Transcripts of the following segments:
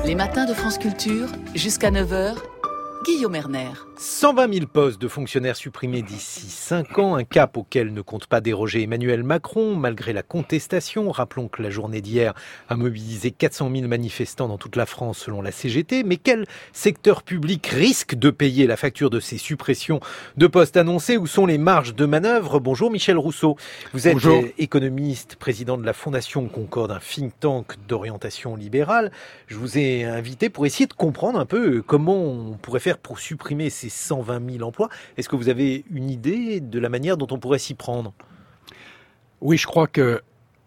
Les matins de France Culture, jusqu'à 9h, Guillaume Erner. 120 000 postes de fonctionnaires supprimés d'ici 5 ans, un cap auquel ne compte pas déroger Emmanuel Macron, malgré la contestation. Rappelons que la journée d'hier a mobilisé 400 000 manifestants dans toute la France selon la CGT. Mais quel secteur public risque de payer la facture de ces suppressions de postes annoncés? Où sont les marges de manœuvre? Bonjour Michel Rousseau. Vous êtes économiste, président de la Fondation Concorde, un think tank d'orientation libérale. Je vous ai invité pour essayer de comprendre un peu comment on pourrait faire pour supprimer ces 120 000 emplois. Est-ce que vous avez une idée de la manière dont on pourrait s'y prendre? Oui, je crois que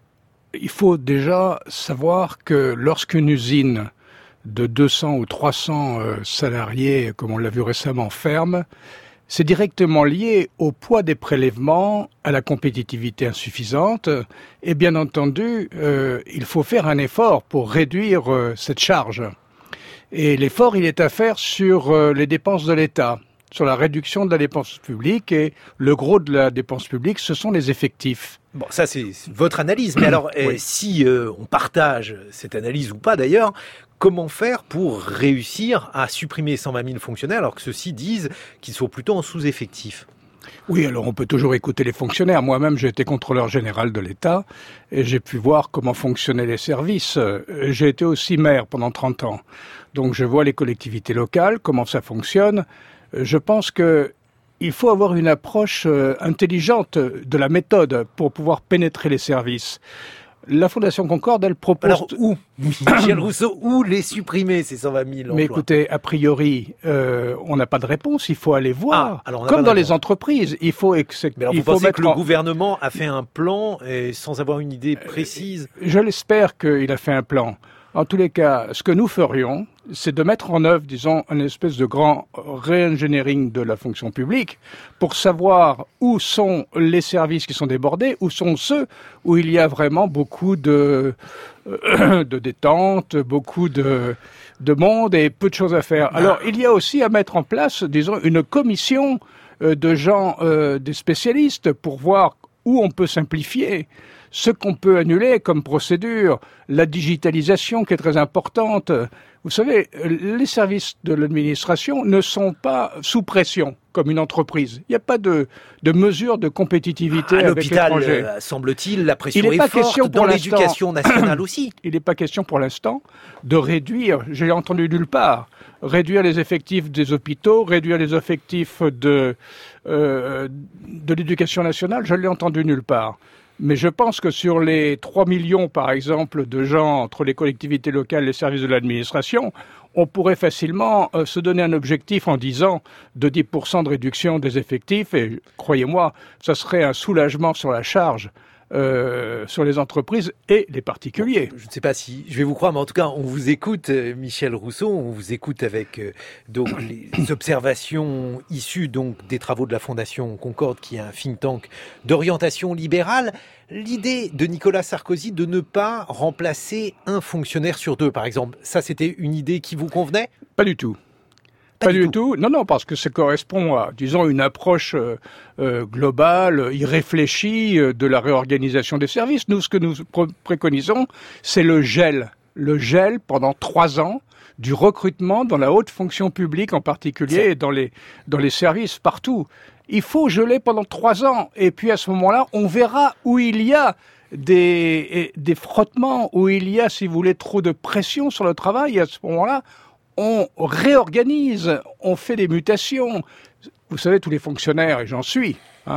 il faut déjà savoir que lorsqu'une usine de 200 ou 300 salariés, comme on l'a vu récemment, ferme, c'est directement lié au poids des prélèvements, à la compétitivité insuffisante. Et bien entendu, il faut faire un effort pour réduire cette charge. Et l'effort, il est à faire sur les dépenses de l'État, sur la réduction de la dépense publique. Et le gros de la dépense publique, ce sont les effectifs. Bon, ça c'est votre analyse. Mais alors, oui. Si on partage cette analyse ou pas d'ailleurs, comment faire pour réussir à supprimer 120 000 fonctionnaires alors que ceux-ci disent qu'ils sont plutôt en sous-effectif? Oui, alors on peut toujours écouter les fonctionnaires. Moi-même, j'ai été contrôleur général de l'État et j'ai pu voir comment fonctionnaient les services. J'ai été aussi maire pendant 30 ans. Donc je vois les collectivités locales, comment ça fonctionne. Je pense que il faut avoir une approche intelligente de la méthode pour pouvoir pénétrer les services. La Fondation Concorde, elle propose... Alors où, Michel Rousseau, où les supprimer, ces 120 000 emplois? Mais écoutez, a priori, on n'a pas de réponse, il faut aller voir. Comme dans les entreprises, il faut... Mais alors vous pensez que le gouvernement a fait un plan sans avoir une idée précise? Je l'espère qu'il a fait un plan. En tous les cas, ce que nous ferions, c'est de mettre en œuvre, disons, une espèce de grand re-engineering de la fonction publique pour savoir où sont les services qui sont débordés, où sont ceux où il y a vraiment beaucoup de détente, beaucoup de monde et peu de choses à faire. Alors, il y a aussi à mettre en place, disons, une commission de gens, des spécialistes pour voir où on peut simplifier, ce qu'on peut annuler comme procédure, la digitalisation qui est très importante. Vous savez, les services de l'administration ne sont pas sous pression comme une entreprise. Il n'y a pas de mesure de compétitivité avec l'étranger. À l'hôpital, semble-t-il, la pression est forte, dans l'éducation nationale aussi. Il n'est pas question pour l'instant de réduire, j'ai entendu nulle part, réduire les effectifs des hôpitaux, réduire les effectifs de l'éducation nationale, je l'ai entendu nulle part. Mais je pense que sur les 3 millions, par exemple, de gens entre les collectivités locales et les services de l'administration, on pourrait facilement se donner un objectif en disant de 10% de réduction des effectifs. Et croyez-moi, ça serait un soulagement sur la charge sur les entreprises et les particuliers. Je ne sais pas si je vais vous croire, mais en tout cas, on vous écoute, Michel Rousseau, on vous écoute avec donc les observations issues donc des travaux de la Fondation Concorde, qui est un think tank d'orientation libérale. L'idée de Nicolas Sarkozy de ne pas remplacer un fonctionnaire sur 2, par exemple, ça c'était une idée qui vous convenait? Pas du tout. Pas du tout. Non, parce que ça correspond à, disons, une approche globale, irréfléchie de la réorganisation des services. Nous, ce que nous préconisons, c'est le gel. Le gel pendant 3 ans du recrutement dans la haute fonction publique en particulier et dans les services partout. Il faut geler pendant 3 ans. Et puis à ce moment-là, on verra où il y a des frottements, où il y a, si vous voulez, trop de pression sur le travail. Et à ce moment-là, on réorganise, on fait des mutations. Vous savez, tous les fonctionnaires, et j'en suis,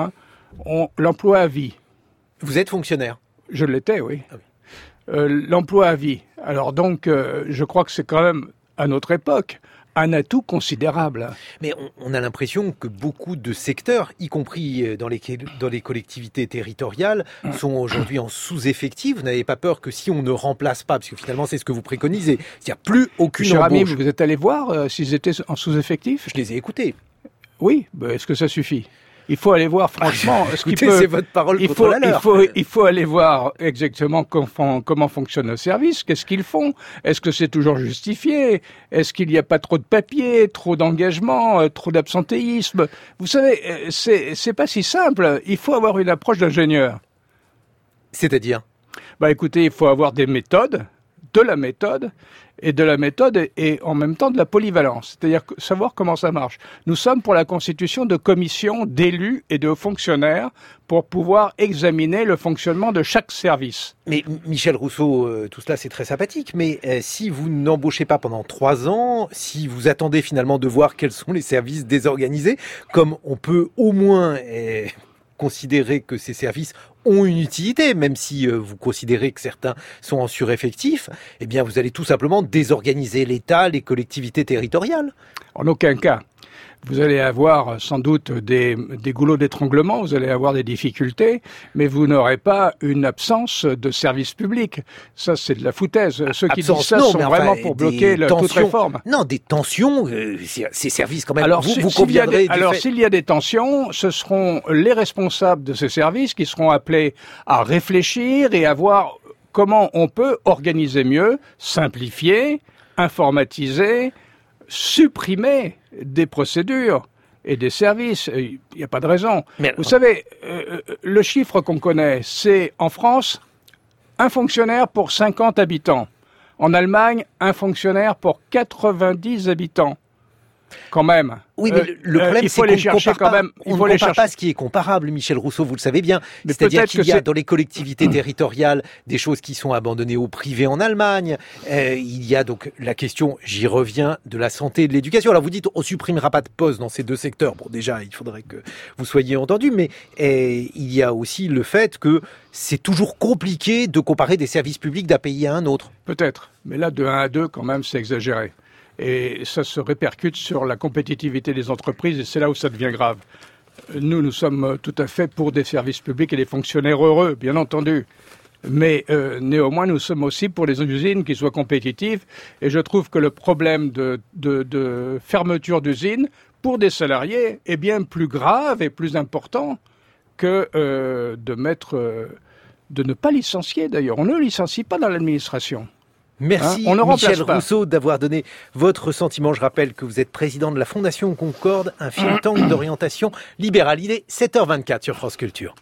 ont l'emploi à vie. Vous êtes fonctionnaire? Je l'étais, oui. Ah oui. L'emploi à vie. Alors donc, je crois que c'est quand même, à notre époque, un atout considérable. Mais on a l'impression que beaucoup de secteurs, y compris dans les collectivités territoriales, sont aujourd'hui en sous-effectif. Vous n'avez pas peur que si on ne remplace pas, parce que finalement c'est ce que vous préconisez, il n'y a plus aucune embauche. Cher ami, vous êtes allé voir s'ils étaient en sous-effectif? Je les ai écoutés. Oui, est-ce que ça suffit? Il faut aller voir franchement. C'est votre parole contre la leur. Il faut aller voir exactement comment fonctionne le service. Qu'est-ce qu'ils font? Est-ce que c'est toujours justifié? Est-ce qu'il n'y a pas trop de papier, trop d'engagement, trop d'absentéisme? Vous savez, c'est pas si simple. Il faut avoir une approche d'ingénieur. C'est-à-dire? Écoutez, il faut avoir des méthodes de la méthode, et en même temps de la polyvalence, c'est-à-dire savoir comment ça marche. Nous sommes pour la constitution de commissions d'élus et de fonctionnaires pour pouvoir examiner le fonctionnement de chaque service. Mais Michel Rousseau, tout cela c'est très sympathique, mais si vous n'embauchez pas pendant 3 ans, si vous attendez finalement de voir quels sont les services désorganisés, comme on peut au moins considérer que ces services ont une utilité, même si vous considérez que certains sont en sureffectif, eh bien vous allez tout simplement désorganiser l'État, les collectivités territoriales. En aucun cas. Vous allez avoir sans doute des goulots d'étranglement, vous allez avoir des difficultés, mais vous n'aurez pas une absence de service public. Ça, c'est de la foutaise. Ceux qui disent ça sont vraiment pour bloquer toute réforme. Non, des tensions, ces services quand même, alors, vous conviendrez s'il y a des tensions, ce seront les responsables de ces services qui seront appelés à réfléchir et à voir comment on peut organiser mieux, simplifier, informatiser, supprimer des procédures et des services. Il n'y a pas de raison. Vous savez, le chiffre qu'on connaît, c'est en France, un fonctionnaire pour 50 habitants. En Allemagne, un fonctionnaire pour 90 habitants. Quand même. Oui, mais le problème, c'est qu'on ne compare pas ce qui est comparable, Michel Rousseau, vous le savez bien. C'est-à-dire qu'il y a dans les collectivités territoriales des choses qui sont abandonnées au privé en Allemagne. Il y a donc la question, j'y reviens, de la santé et de l'éducation. Alors vous dites, on supprimera pas de postes dans ces deux secteurs. Bon, déjà, il faudrait que vous soyez entendu, mais il y a aussi le fait que c'est toujours compliqué de comparer des services publics d'un pays à un autre. Peut-être, mais là, de 1 à 2, quand même, c'est exagéré. Et ça se répercute sur la compétitivité des entreprises, et c'est là où ça devient grave. Nous sommes tout à fait pour des services publics et des fonctionnaires heureux, bien entendu. Mais néanmoins, nous sommes aussi pour les usines qui soient compétitives. Et je trouve que le problème de fermeture d'usines pour des salariés est bien plus grave et plus important que de ne pas licencier, d'ailleurs. On ne licencie pas dans l'administration. Merci Michel Rousseau d'avoir donné votre sentiment. Je rappelle que vous êtes président de la Fondation Concorde, un think tank d'orientation libérale. Il est 7h24 sur France Culture.